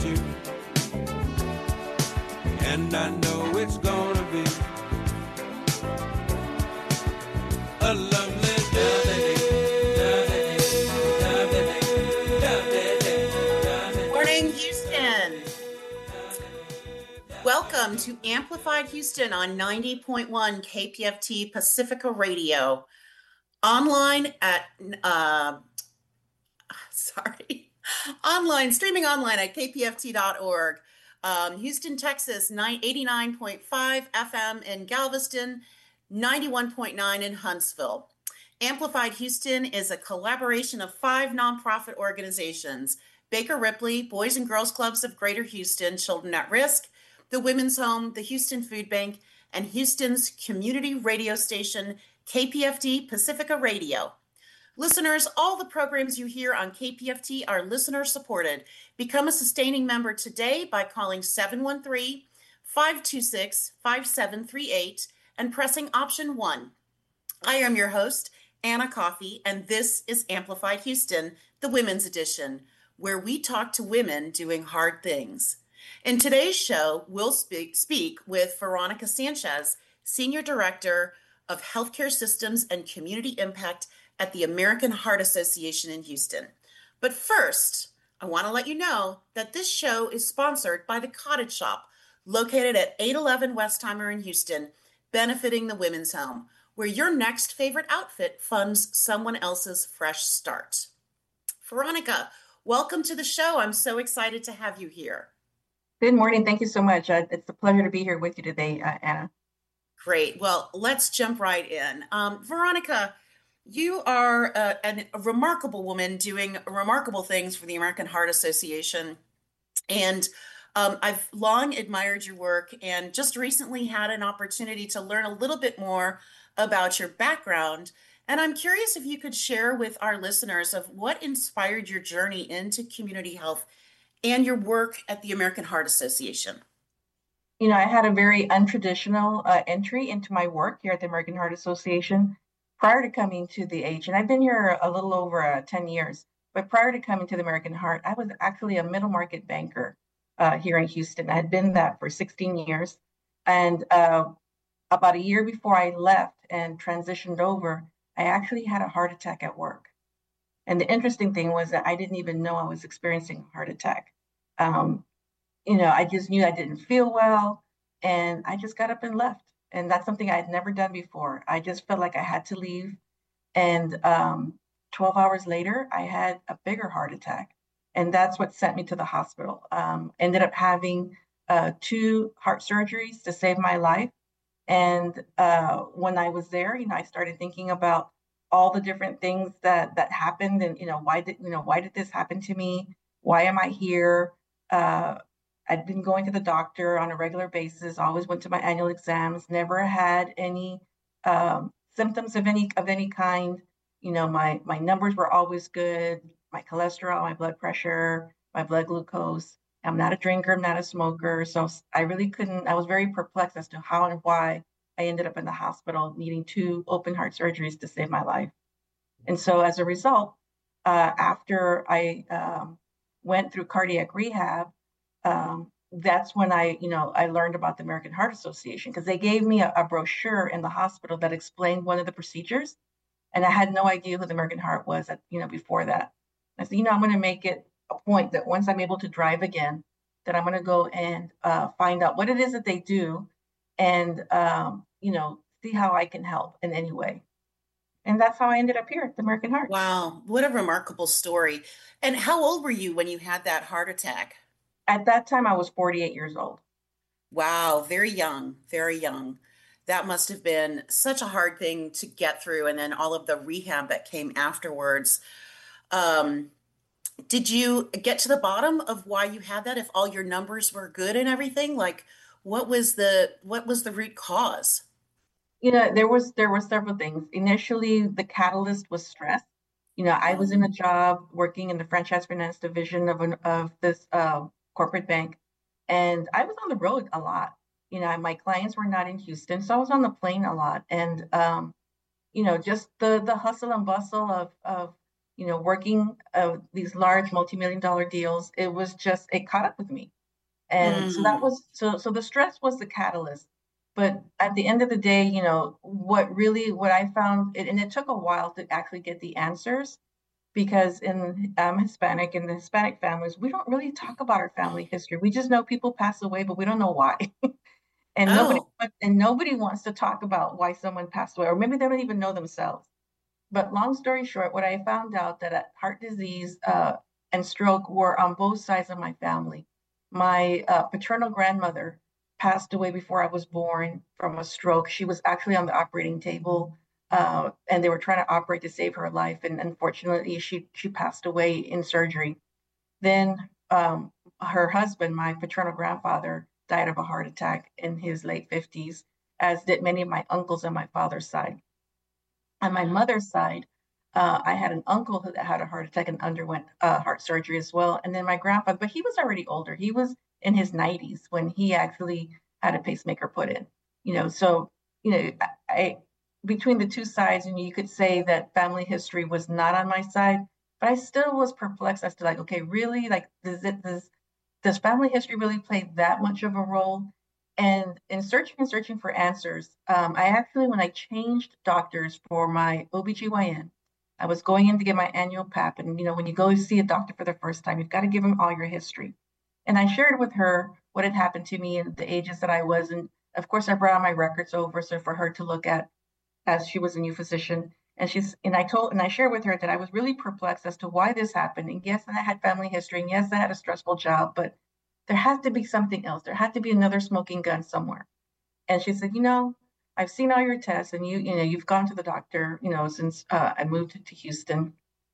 you. And I know it's gonna be a lovely day. Morning, Houston. Welcome to Amplified Houston on 90.1 KPFT Pacifica Radio. Online at, streaming online at kpft.org. Houston, Texas, 89.5 FM in Galveston, 91.9 in Huntsville. Amplified Houston is a collaboration of 5 nonprofit organizations: Baker Ripley, Boys and Girls Clubs of Greater Houston, Children at Risk, the Women's Home, the Houston Food Bank, and Houston's community radio station, KPFT Pacifica Radio. Listeners, all the programs you hear on KPFT are listener supported. Become a sustaining member today by calling 713-526-5738 and pressing option 1. I am your host, Anna Coffey, and this is Amplified Houston, the Women's Edition, where we talk to women doing hard things. In today's show, we'll speak with Veronica Sanchez, Senior Director of Healthcare Systems and Community Impact at the American Heart Association in Houston. But first, I want to let you know that this show is sponsored by the Cottage Shop, located at 811 Westheimer in Houston, benefiting the Women's Home, where your next favorite outfit funds someone else's fresh start. Veronica, welcome to the show. I'm so excited to have you here. Good morning. Thank you so much. It's a pleasure to be here with you today, Anna. Great. Well, let's jump right in. Veronica, you are a remarkable woman doing remarkable things for the American Heart Association. And I've long admired your work and just recently had an opportunity to learn a little bit more about your background. And I'm curious if you could share with our listeners of what inspired your journey into community health and your work at the American Heart Association. You know, I had a very untraditional entry into my work here at the American Heart Association prior to coming to the H. And I've been here a little over 10 years. But prior to coming to the American Heart, I was actually a middle market banker here in Houston. I had been that for 16 years. And about a year before I left and transitioned over, I actually had a heart attack at work. And the interesting thing was that I didn't even know I was experiencing a heart attack. I just knew I didn't feel well, and I just got up and left. And that's something I had never done before. I just felt like I had to leave. And 12 hours later, I had a bigger heart attack. And that's what sent me to the hospital. Ended up having 2 heart surgeries to save my life. And when I was there, I started thinking about all the different things that happened, and why did this happen to me? Why am I here? I'd been going to the doctor on a regular basis, always went to my annual exams, never had any symptoms of any kind. My numbers were always good, my cholesterol, my blood pressure, my blood glucose. I'm not a drinker, I'm not a smoker. So I was very perplexed as to how and why I ended up in the hospital needing 2 open heart surgeries to save my life. And so as a result, after I went through cardiac rehab, that's when I learned about the American Heart Association, because they gave me a brochure in the hospital that explained one of the procedures. And I had no idea who the American Heart was before that. I said, I'm going to make it a point that once I'm able to drive again, that I'm going to go and find out what it is that they do and, see how I can help in any way. And that's how I ended up here at the American Heart. Wow, what a remarkable story. And how old were you when you had that heart attack? At that time, I was 48 years old. Wow, very young, very young. That must have been such a hard thing to get through, and then all of the rehab that came afterwards. Did you get to the bottom of why you had that? If all your numbers were good and everything, like what was the root cause? There were several things. Initially, the catalyst was stress. I was in a job working in the franchise finance division of this corporate bank, and I was on the road a lot. My clients were not in Houston, so I was on the plane a lot, and just the hustle and bustle of working these large multi-million dollar deals, it caught up with me. And so that Mm. was, so the stress was the catalyst. But at the end of the day, what I found, and it took a while to actually get the answers, because in the Hispanic families, we don't really talk about our family history. We just know people pass away, but we don't know why. And Oh, nobody wants to talk about why someone passed away, or maybe they don't even know themselves. But long story short, what I found out that heart disease and stroke were on both sides of my family. My paternal grandmother passed away before I was born from a stroke. She was actually on the operating table, and they were trying to operate to save her life. And unfortunately, she passed away in surgery. Then her husband, my paternal grandfather, died of a heart attack in his late 50s, as did many of my uncles on my father's side. On my mother's side, I had an uncle who had a heart attack and underwent heart surgery as well. And then my grandfather, but he was already older. He was in his 90s when he actually had a pacemaker put in. So I between the two sides, and you could say that family history was not on my side, but I still was perplexed as to, like, okay, really, like, does family history really play that much of a role? And in searching for answers, I actually, when I changed doctors for my OBGYN, I was going in to get my annual PAP. And, when you go see a doctor for the first time, you've got to give them all your history. And I shared with her what had happened to me and the ages that I was. And of course, I brought all my records over so for her to look at, as she was a new physician. And I shared with her that I was really perplexed as to why this happened. And yes, I had family history, and yes, I had a stressful job, but there had to be something else. There had to be another smoking gun somewhere. And she said, I've seen all your tests, and you've gone to the doctor, since I moved to Houston.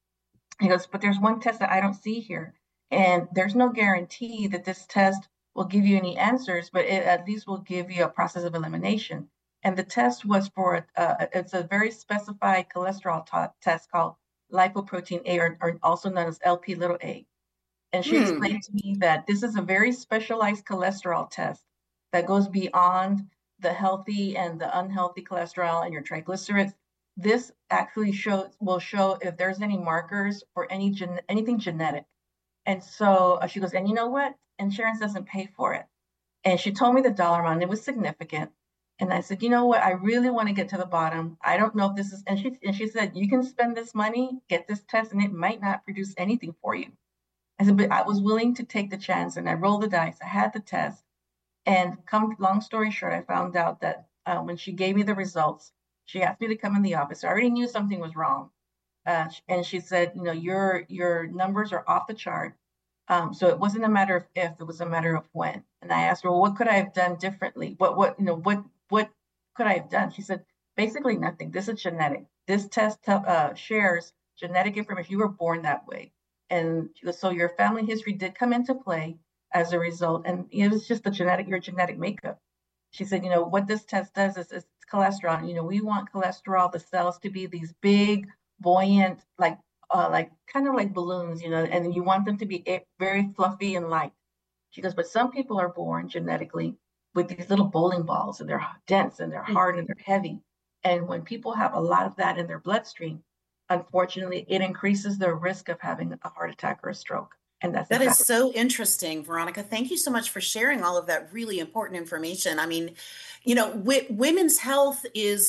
He goes, but there's one test that I don't see here. And there's no guarantee that this test will give you any answers, but it at least will give you a process of elimination. And the test was it's a very specified cholesterol test called lipoprotein A, or also known as LP little a. And she hmm. explained to me that this is a very specialized cholesterol test that goes beyond the healthy and the unhealthy cholesterol and your triglycerides. This actually will show if there's any markers for anything genetic. And so she goes, and you know what? Insurance doesn't pay for it. And she told me the dollar amount, and it was significant. And I said, you know what? I really want to get to the bottom. I don't know if this is, and she said, you can spend this money, get this test, and it might not produce anything for you. I said, but I was willing to take the chance, and I rolled the dice. I had the test. And long story short, I found out that when she gave me the results, she asked me to come in the office. I already knew something was wrong. And she said, your numbers are off the chart. So it wasn't a matter of if, it was a matter of when. And I asked her, well, what could I have done differently? What could I have done? She said, basically nothing. This is genetic. This test shares genetic information. You were born that way. And so your family history did come into play as a result. And it was just your genetic makeup. She said, what this test does is it's cholesterol. We want cholesterol, the cells, to be these big, buoyant, like kind of like balloons, and you want them to be very fluffy and light. She goes, but some people are born genetically with these little bowling balls, and they're dense and they're hard and they're heavy. And when people have a lot of that in their bloodstream, unfortunately, it increases their risk of having a heart attack or a stroke. And that's That is exactly. so interesting, Veronica. Thank you so much for sharing all of that really important information. I mean, women's health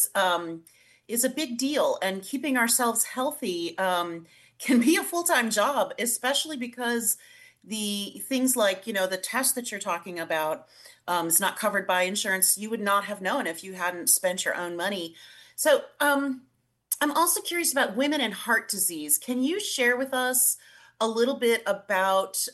is a big deal, and keeping ourselves healthy can be a full-time job, especially because the things like, the test that you're talking about is not covered by insurance. You would not have known if you hadn't spent your own money. So, I'm also curious about women and heart disease. Can you share with us a little bit about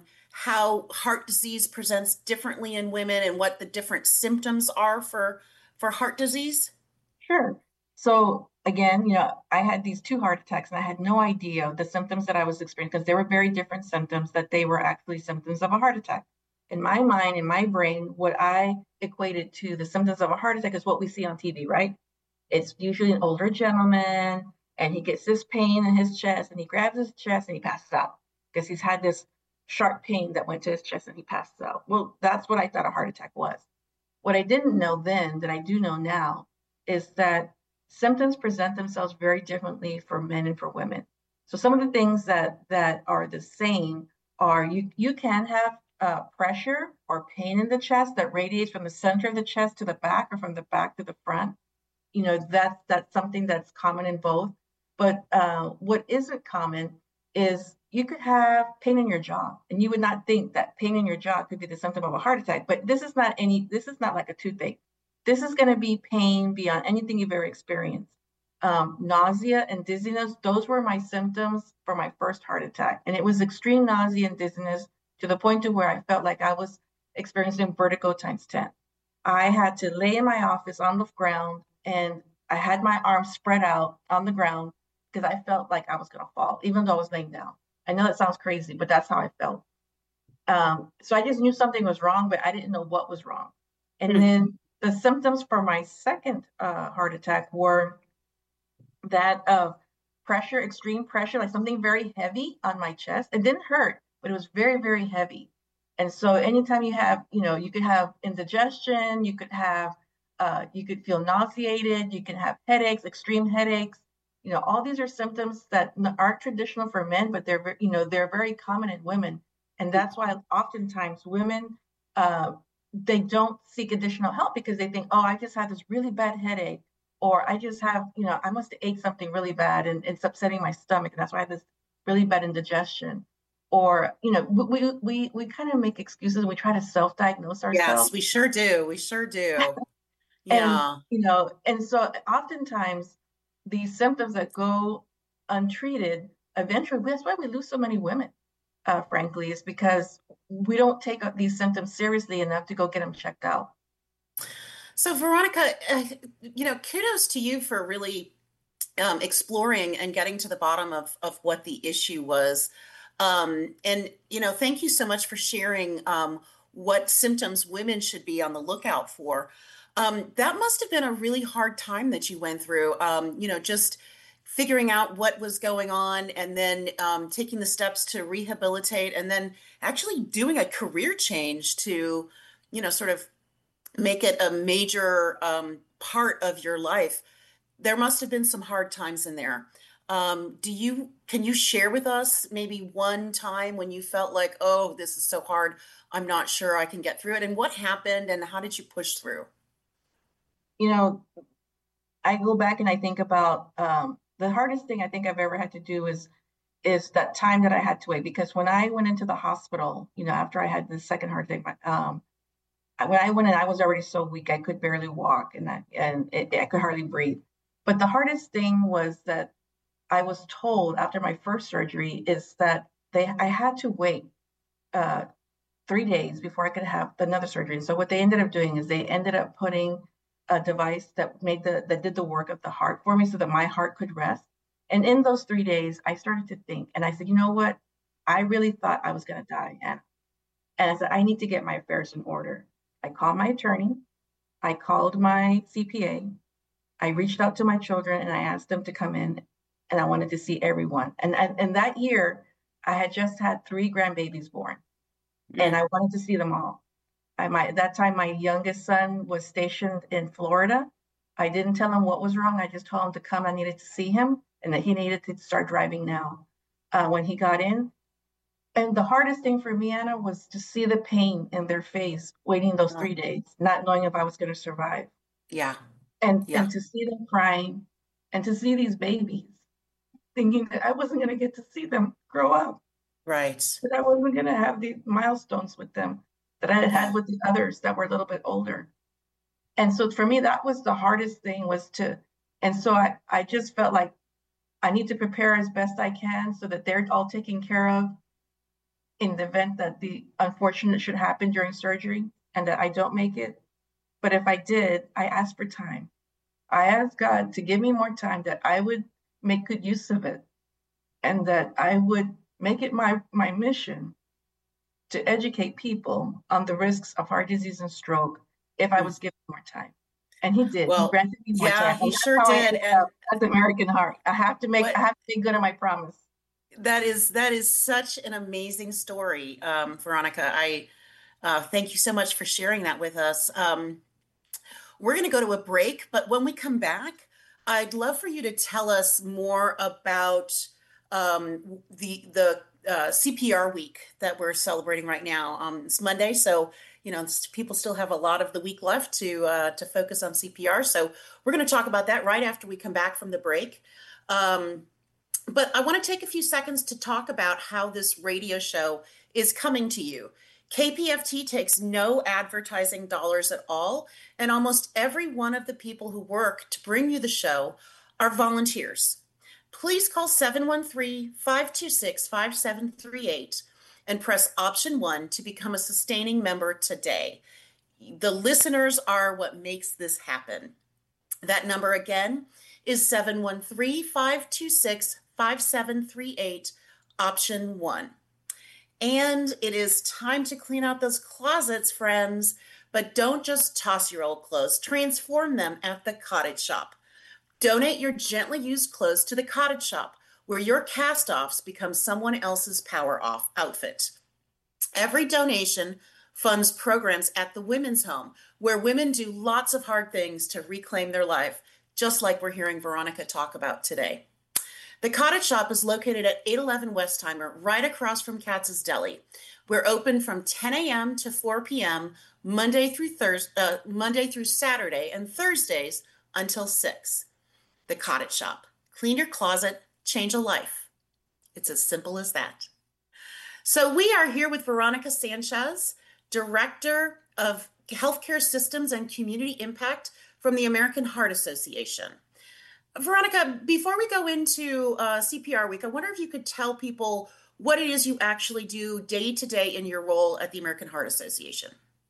how heart disease presents differently in women and what the different symptoms are for heart disease? Sure. So again, I had these two heart attacks, and I had no idea the symptoms that I was experiencing, because they were very different symptoms, that they were actually symptoms of a heart attack. In my mind, in my brain, what I equated to the symptoms of a heart attack is what we see on TV, right? It's usually an older gentleman, and he gets this pain in his chest, and he grabs his chest and he passes out because he's had this sharp pain that went to his chest and he passes out. Well, that's what I thought a heart attack was. What I didn't know then, that I do know now, is that symptoms present themselves very differently for men and for women. So some of the things that are the same are you can have pressure or pain in the chest that radiates from the center of the chest to the back or from the back to the front. That's something that's common in both. But what isn't common is you could have pain in your jaw, and you would not think that pain in your jaw could be the symptom of a heart attack. But this is not like a toothache. This is going to be pain beyond anything you've ever experienced. Nausea and dizziness, those were my symptoms for my first heart attack. And it was extreme nausea and dizziness to the point to where I felt like I was experiencing vertigo times 10. I had to lay in my office on the ground, and I had my arms spread out on the ground because I felt like I was going to fall, even though I was laying down. I know that sounds crazy, but that's how I felt. So I just knew something was wrong, but I didn't know what was wrong. And then the symptoms for my second heart attack were that of pressure, extreme pressure, like something very heavy on my chest. It didn't hurt, but it was very, very heavy. And so anytime you have, you could have indigestion, you could feel nauseated, you can have headaches, extreme headaches. All these are symptoms that aren't traditional for men, but they're very common in women. And that's why oftentimes women, they don't seek additional help because they think, oh, I just had this really bad headache, or I just have, I must have ate something really bad and it's upsetting my stomach. And that's why I have this really bad indigestion. Or, we kind of make excuses and we try to self-diagnose ourselves. Yes, we sure do. We sure do. Yeah. And so oftentimes these symptoms that go untreated, eventually, that's why we lose so many women, frankly, is because we don't take these symptoms seriously enough to go get them checked out. So, Veronica, kudos to you for really exploring and getting to the bottom of what the issue was. And thank you so much for sharing what symptoms women should be on the lookout for. That must have been a really hard time that you went through, just figuring out what was going on and then taking the steps to rehabilitate and then actually doing a career change to, sort of make it a major part of your life. There must have been some hard times in there. Can you share with us maybe one time when you felt like, oh, this is so hard, I'm not sure I can get through it, and what happened and how did you push through? I go back and I think about the hardest thing I think I've ever had to do is that time that I had to wait, because when I went into the hospital, after I had the second heart attack, when I went in, I was already so weak I could barely walk, and I could hardly breathe. But the hardest thing was that I was told after my first surgery is that I had to wait 3 days before I could have another surgery. And so what they ended up doing is they ended up putting a device that did the work of the heart for me so that my heart could rest. And in those 3 days, I started to think, and I said, you know what? I really thought I was going to die, Anna. And I said, I need to get my affairs in order. I called my attorney. I called my CPA. I reached out to my children and I asked them to come in, and I wanted to see everyone. And that year, I had just had 3 grandbabies born, and I wanted to see them all. At that time, my youngest son was stationed in Florida. I didn't tell him what was wrong. I just told him to come. I needed to see him and that he needed to start driving now. When he got in, and the hardest thing for me, Anna, was to see the pain in their face, waiting those 3 days, not knowing if I was going to survive. Yeah. And to see them crying and to see these babies, thinking that I wasn't going to get to see them grow up. Right. That I wasn't going to have these milestones with them that I had with the others that were a little bit older. And so for me, that was the hardest thing and so I just felt like I need to prepare as best I can so that they're all taken care of in the event that the unfortunate should happen during surgery and that I don't make it. But if I did, I asked for time. I asked God to give me more time, that I would make good use of it, and that I would make it my mission to educate people on the risks of heart disease and stroke if I was given more time. And he did. Well, he granted me more time. He sure did. And as American Heart, I have to make good on my promise. That is such an amazing story, Veronica. I thank you so much for sharing that with us. We're going to go to a break, but when we come back, I'd love for you to tell us more about the CPR week that we're celebrating right now. It's Monday, so people still have a lot of the week left to focus on CPR. So we're going to talk about that right after we come back from the break. But I want to take a few seconds to talk about how this radio show is coming to you. KPFT takes no advertising dollars at all, and almost every one of the people who work to bring you the show are volunteers. Please call 713-526-5738 and press option 1 to become a sustaining member today. The listeners are what makes this happen. That number again is 713-526-5738, option 1. And it is time to clean out those closets, friends. But don't just toss your old clothes. Transform them at the Cottage Shop. Donate your gently used clothes to the Cottage Shop, where your cast-offs become someone else's power-off outfit. Every donation funds programs at the Women's Home, where women do lots of hard things to reclaim their life, just like we're hearing Veronica talk about today. The Cottage Shop is located at 811 Westheimer, right across from Katz's Deli. We're open from 10 a.m. to 4 p.m. Monday through Saturday, and Thursdays until 6. The Cottage Shop. Clean your closet, change a life. It's as simple as that. So we are here with Veronica Sanchez, Director of Healthcare Systems and Community Impact from the American Heart Association. Veronica, before we go into CPR Week, I wonder if you could tell people what it is you actually do day to day in your role at the American Heart Association.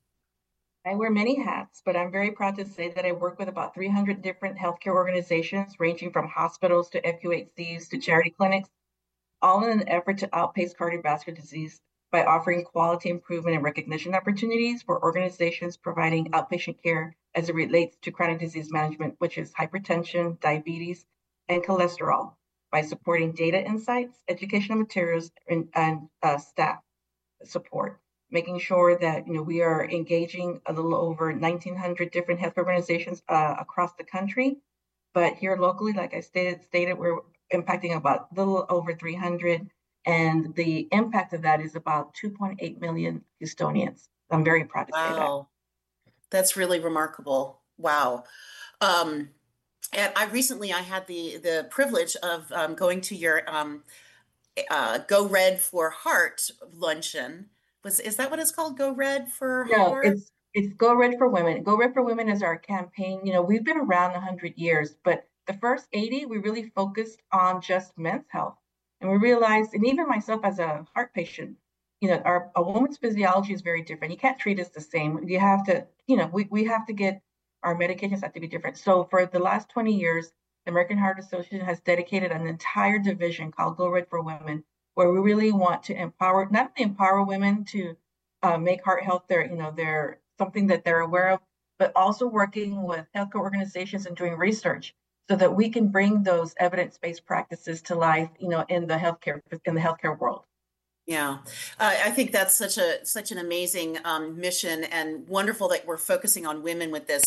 I wear many hats, but I'm very proud to say that I work with about 300 different healthcare organizations, ranging from hospitals to FQHCs to charity clinics, all in an effort to outpace cardiovascular disease by offering quality improvement and recognition opportunities for organizations providing outpatient care as it relates to chronic disease management, which is hypertension, diabetes, and cholesterol, by supporting data insights, educational materials, and staff support, making sure that we are engaging a little over 1,900 different health organizations across the country. But here locally, like I stated, we're impacting about a little over 300, and the impact of that is about 2.8 million Houstonians. I'm very proud to say that. Wow, that's really remarkable. Wow. And I had the privilege of going to your Go Red for Heart luncheon. Is that what it's called? Go Red for Heart? No, it's Go Red for Women. Go Red for Women is our campaign. We've been around 100 years, but the first 80, we really focused on just men's health. And we realized, and even myself as a heart patient, a woman's physiology is very different. You can't treat us the same. You have to, we have to get, our medications have to be different. So for the last 20 years, the American Heart Association has dedicated an entire division called Go Red for Women, where we really want to empower, not only empower women to make heart health they're something that they're aware of, but also working with healthcare organizations and doing research so that we can bring those evidence-based practices to life, in the healthcare world. Yeah, I think that's such an amazing mission, and wonderful that we're focusing on women with this.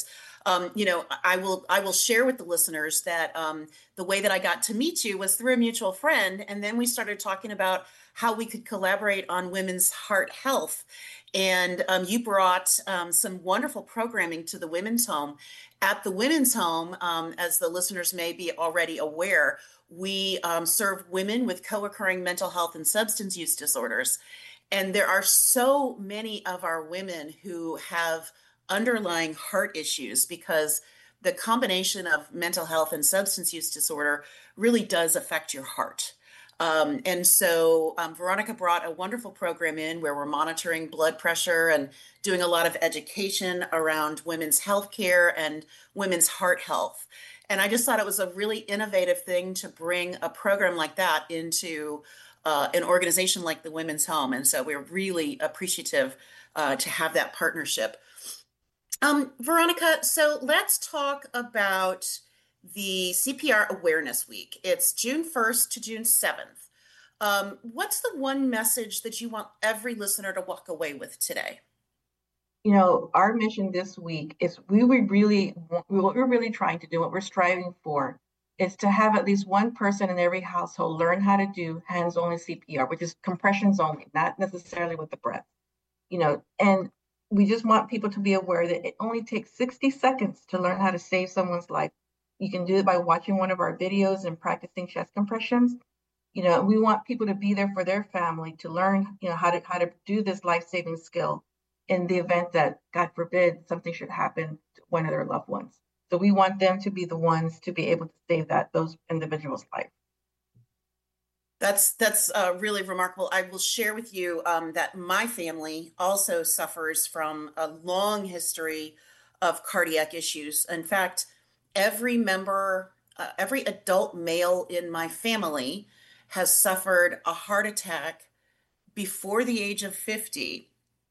I will share with the listeners that the way that I got to meet you was through a mutual friend, and then we started talking about how we could collaborate on women's heart health. And you brought some wonderful programming to the Women's Home. At the Women's Home, as the listeners may be already aware, we serve women with co-occurring mental health and substance use disorders. And there are so many of our women who have underlying heart issues because the combination of mental health and substance use disorder really does affect your heart. And so Veronica brought a wonderful program in where we're monitoring blood pressure and doing a lot of education around women's health care and women's heart health. And I just thought it was a really innovative thing to bring a program like that into an organization like the Women's Home. And so we're really appreciative to have that partnership. Veronica, so let's talk about the CPR Awareness Week. It's June 1st to June 7th. What's the one message that you want every listener to walk away with today? Our mission this week is what we're really trying to do, what we're striving for is to have at least one person in every household learn how to do hands-only CPR, which is compressions only, not necessarily with the breath. And we just want people to be aware that it only takes 60 seconds to learn how to save someone's life. You can do it by watching one of our videos and practicing chest compressions. We want people to be there for their family to learn, how to do this life-saving skill in the event that, God forbid, something should happen to one of their loved ones. So we want them to be the ones to be able to save those individuals' life. That's really remarkable. I will share with you that my family also suffers from a long history of cardiac issues. In fact, every adult male in my family has suffered a heart attack before the age of 50.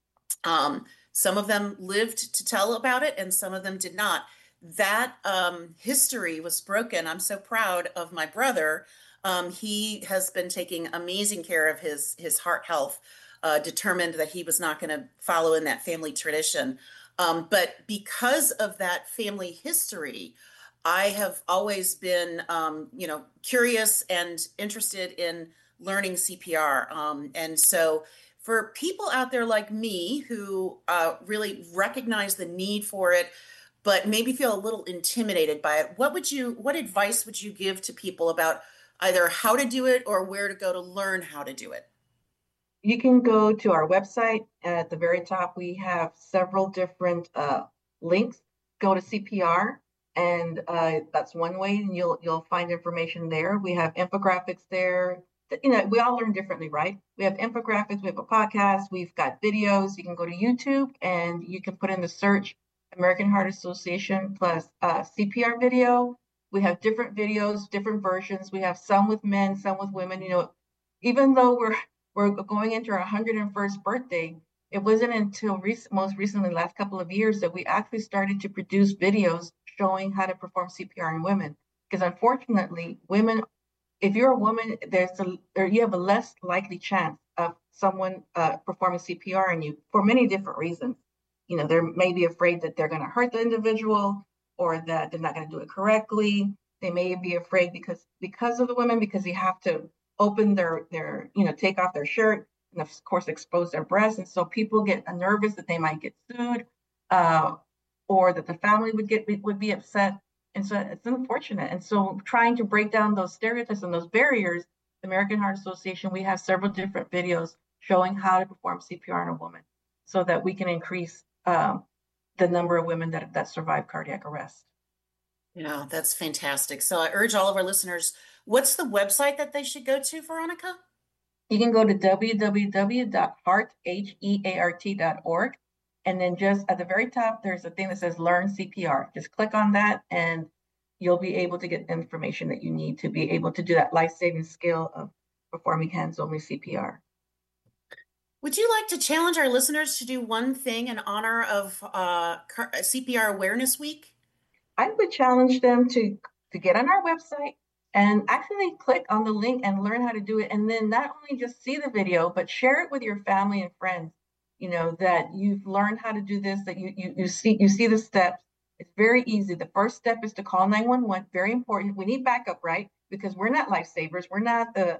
Some of them lived to tell about it, and some of them did not. That history was broken. I'm so proud of my brother. He has been taking amazing care of his heart health, determined that he was not going to follow in that family tradition. But because of that family history, I have always been, curious and interested in learning CPR. And so for people out there like me who really recognize the need for it, but maybe feel a little intimidated by it, what advice would you give to people about either how to do it or where to go to learn how to do it? You can go to our website. At the very top, we have several different links. Go to CPR, and that's one way, and you'll find information there. We have infographics there. We all learn differently, right? We have infographics, we have a podcast, we've got videos. You can go to YouTube and you can put in the search American Heart Association plus CPR video. We have different videos, different versions. We have some with men, some with women. Even though we're going into our 101st birthday, it wasn't until most recently, last couple of years, that we actually started to produce videos showing how to perform CPR in women. Because unfortunately, women, if you're a woman, you have a less likely chance of someone performing CPR on you for many different reasons. They may be afraid that they're going to hurt the individual, or that they're not going to do it correctly. They may be afraid because of the women, because they have to open their take off their shirt and of course expose their breasts. And so people get nervous that they might get sued, or that the family would be upset. And so it's unfortunate. And so trying to break down those stereotypes and those barriers, the American Heart Association, we have several different videos showing how to perform CPR on a woman so that we can increase the number of women that survive cardiac arrest. Yeah, that's fantastic. So I urge all of our listeners, what's the website that they should go to, Veronica? You can go to www.heart.org. And then just at the very top, there's a thing that says Learn CPR. Just click on that and you'll be able to get the information that you need to be able to do that life-saving skill of performing hands-only CPR. Would you like to challenge our listeners to do one thing in honor of CPR Awareness Week? I would challenge them to get on our website and actually click on the link and learn how to do it. And then not only just see the video, but share it with your family and friends, that you've learned how to do this, that you see the steps. It's very easy. The first step is to call 911. Very important. We need backup, right? Because we're not lifesavers. We're not the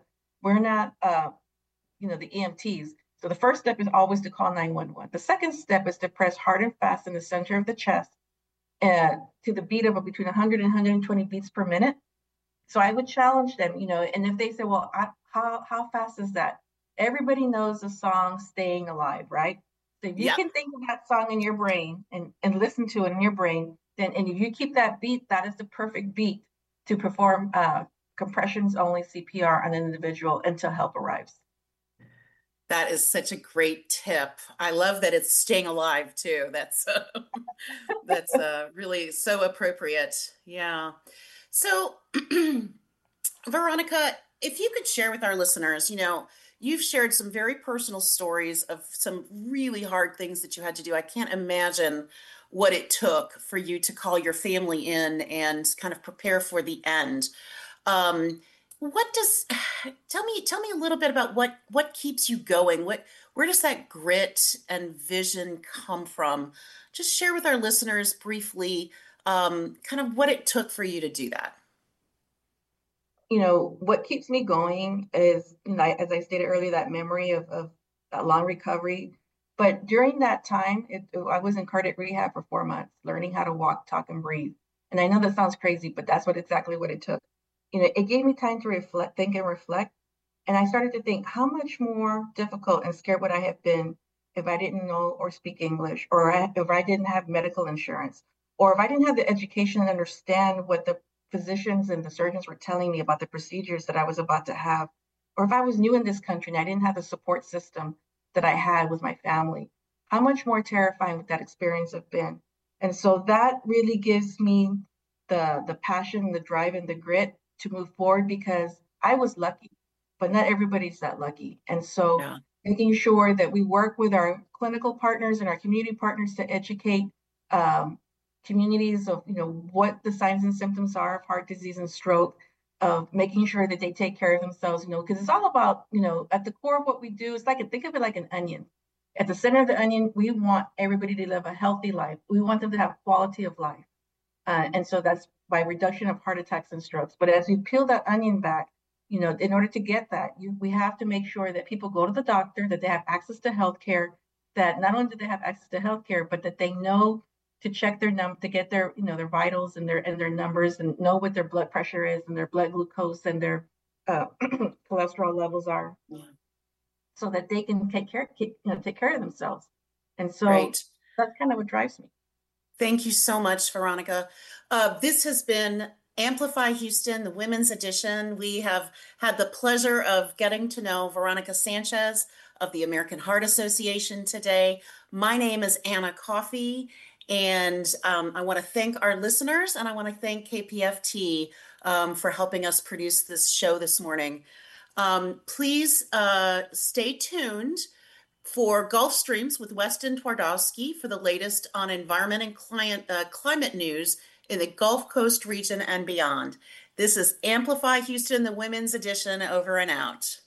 EMTs. So the first step is always to call 911. The second step is to press hard and fast in the center of the chest to the beat of between 100 and 120 beats per minute. So I would challenge them, and if they say, well, how fast is that? Everybody knows the song Staying Alive, right? So if you can think of that song in your brain and listen to it in your brain, and if you keep that beat, that is the perfect beat to perform compressions only CPR on an individual until help arrives. That is such a great tip. I love that it's staying alive too. That's really so appropriate. Yeah. So, Veronica, if you could share with our listeners, you've shared some very personal stories of some really hard things that you had to do. I can't imagine what it took for you to call your family in and kind of prepare for the end. Tell me a little bit about what keeps you going? Where does that grit and vision come from? Just share with our listeners briefly, kind of what it took for you to do that. what keeps me going is, as I stated earlier, that memory of that long recovery. But during that time, I was in cardiac rehab for 4 months, learning how to walk, talk, and breathe. And I know that sounds crazy, but that's exactly what it took. It gave me time to think and reflect. And I started to think, how much more difficult and scared would I have been if I didn't know or speak English, or if I didn't have medical insurance, or if I didn't have the education and understand what the physicians and the surgeons were telling me about the procedures that I was about to have, or if I was new in this country and I didn't have the support system that I had with my family. How much more terrifying would that experience have been? And so that really gives me the passion, the drive, and the grit to move forward, because I was lucky, but not everybody's that lucky. And so making sure that we work with our clinical partners and our community partners to educate communities of what the signs and symptoms are of heart disease and stroke, of making sure that they take care of themselves, because it's all about, at the core of what we do, it's think of it like an onion. At the center of the onion, we want everybody to live a healthy life. We want them to have quality of life. And so that's by reduction of heart attacks and strokes. But as we peel that onion back, in order to get that, we have to make sure that people go to the doctor, that they have access to healthcare, that not only do they have access to healthcare, but that they know to check their to get their their vitals and their numbers, and know what their blood pressure is and their blood glucose and their cholesterol levels are, so that they can take care of themselves. And so that's kind of what drives me. Thank you so much, Veronica. This has been Amplify Houston, the Women's Edition. We have had the pleasure of getting to know Veronica Sanchez of the American Heart Association today. My name is Anna Coffey, and I want to thank our listeners, and I want to thank KPFT for helping us produce this show this morning. Please stay tuned for Gulf Streams with Weston Twardowski for the latest on environment and climate news in the Gulf Coast region and beyond. This is Amplify Houston, the Women's Edition, over and out.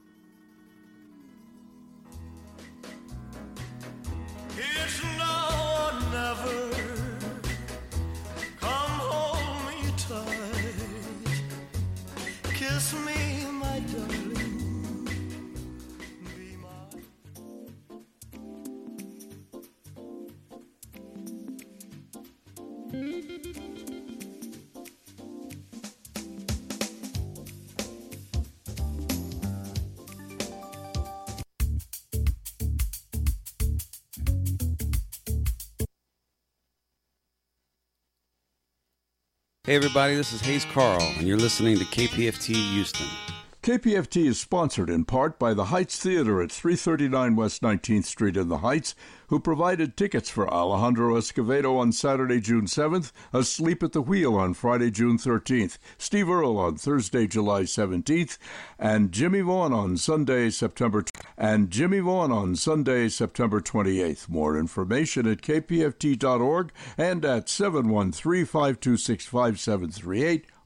It's now or never. Come hold me tight. Kiss me, my darling. Be mine. Hey everybody, this is Hayes Carl, and you're listening to KPFT Houston. KPFT is sponsored in part by the Heights Theater at 339 West 19th Street in the Heights, who provided tickets for Alejandro Escovedo on Saturday, June 7th, Asleep at the Wheel on Friday, June 13th, Steve Earle on Thursday, July 17th, and Jimmy Vaughn on Sunday, September 28th. More information at kpft.org and at 713-526-5738